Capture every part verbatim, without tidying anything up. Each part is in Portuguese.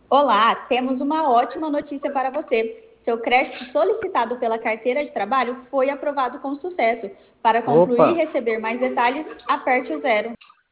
Olá, temos uma ótima notícia para você. Seu crédito solicitado pela carteira de trabalho foi aprovado com sucesso. Para concluir Opa, e receber mais detalhes, aperte o zero.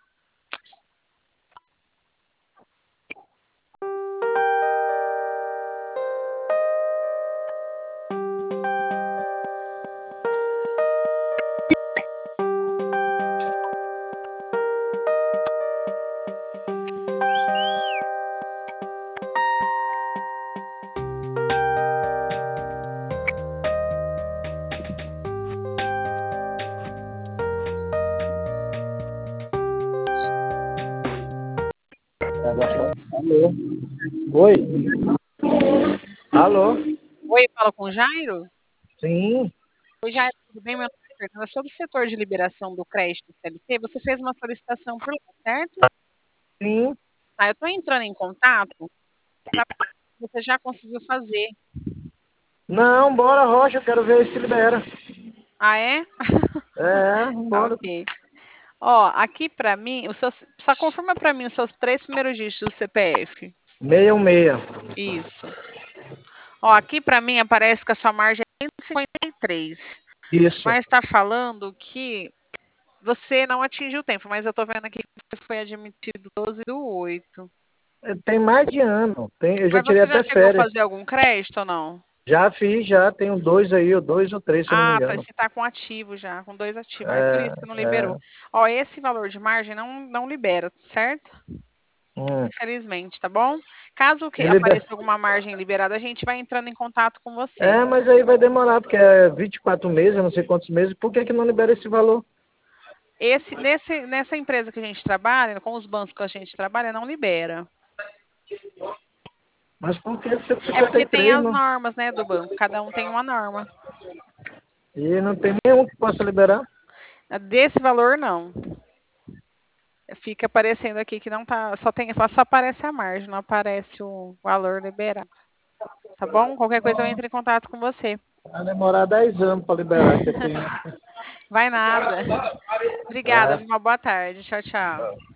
alô? Oi? Alô? Oi, fala com o Jairo? Sim, Oi, Jairo, tudo bem? Meu nome é Fernanda. Sobre o setor de liberação do crédito C L T, você fez uma solicitação por lá, certo? sim. Ah, eu estou entrando em contato para você já conseguiu fazer. Não, bora, Rocha, eu quero ver se libera. Ah, é? É, Tá, bora. ok. Ó, aqui para mim, os seus, só confirma para mim os seus três primeiros dígitos do C P F. Meia um meia. Isso. Ó, aqui para mim aparece que a sua margem é cento e cinquenta e três, Isso. mas está falando que você não atingiu o tempo, mas eu estou vendo aqui que você foi admitido doze do oito. É, tem mais de ano. Tem, eu já Mas tirei você já até chegou a férias. fazer algum crédito ou não? Já fiz, já. Tenho dois aí, ou dois ou três, se eu não me Ah, engano. parece que está com ativo já, com dois ativos. Aí por É, isso que não liberou. é. Ó, esse valor de margem não, não libera, certo? Hum. Infelizmente, tá bom? Caso que E liber... apareça alguma margem liberada, a gente vai entrando em contato com você. É, mas aí vai demorar, porque é vinte e quatro meses, eu não sei quantos meses. Por que que não libera esse valor? Esse, nesse, nessa empresa que a gente trabalha, com os bancos que a gente trabalha, não libera. Mas por que É porque tem cento e cinquenta e três, as não? normas, né, do banco. Cada um tem uma norma. E não tem nenhum que possa liberar? Desse valor, não. Fica aparecendo aqui que não tá. Só tem, só aparece a margem, não aparece o valor liberado. Tá bom? Qualquer coisa eu entro em contato com você. Vai demorar dez anos para liberar, que eu tenho. Vai nada. Obrigada, Tá? uma boa tarde. Tchau, tchau.